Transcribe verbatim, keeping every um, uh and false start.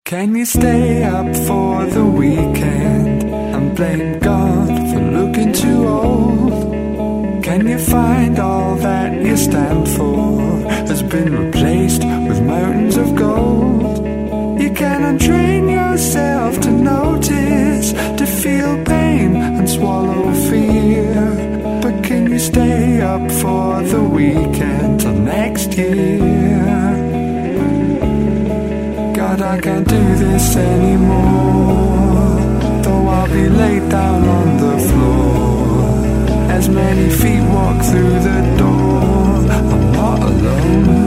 Can you stay up for the weekend and blame God for looking too old? Can you find all that you stand for has been replaced with mountains of gold? You can untrain yourself to notice, to feel pain and swallow fear. But can you stay up for the weekend till next year? God, I can't do this anymore, though I'll be laid down on the floor as many feet walk through the door. I'm not alone.